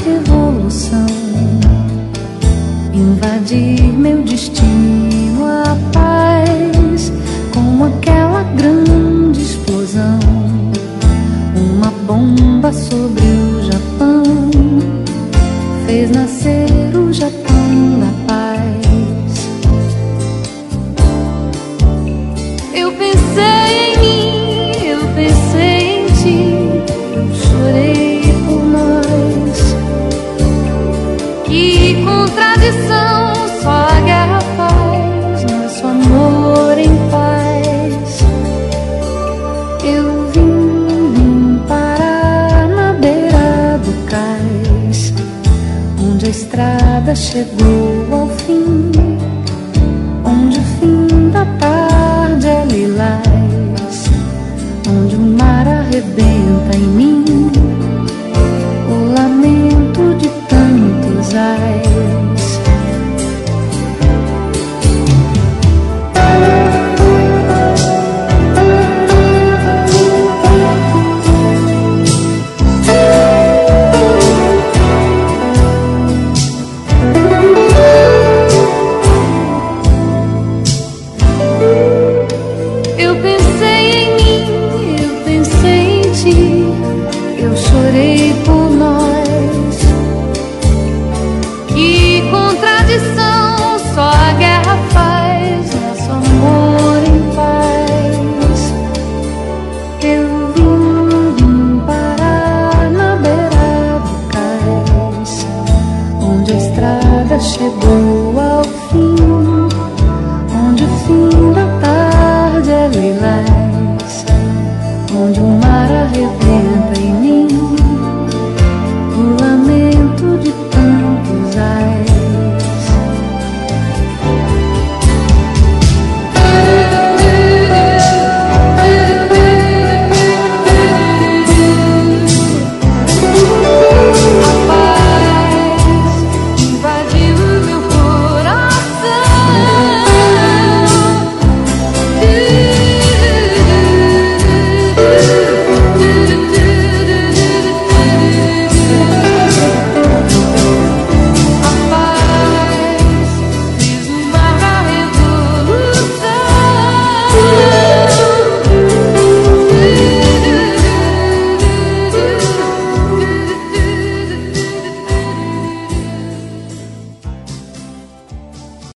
revolução, invadir meu destino, a paz, como aquela grande explosão, uma bomba sobre o Japão, fez nascer o Japão da paz. Eu pensei em mim, eu pensei em ti, eu chorei por nós. Que contradição, só a guerra faz nosso amor em paz. Eu vim parar na beira do cais, onde a estrada chegou ao fim, onde o fim da tarde é lilás, onde o mar arrebenta em mim o lamento de tantos ais. Eu pensei em mim, eu pensei em ti, eu chorei por nós. Que contradição, só a guerra faz nosso amor em paz. Eu vim parar na beira do cais, onde a estrada chegou ao fim,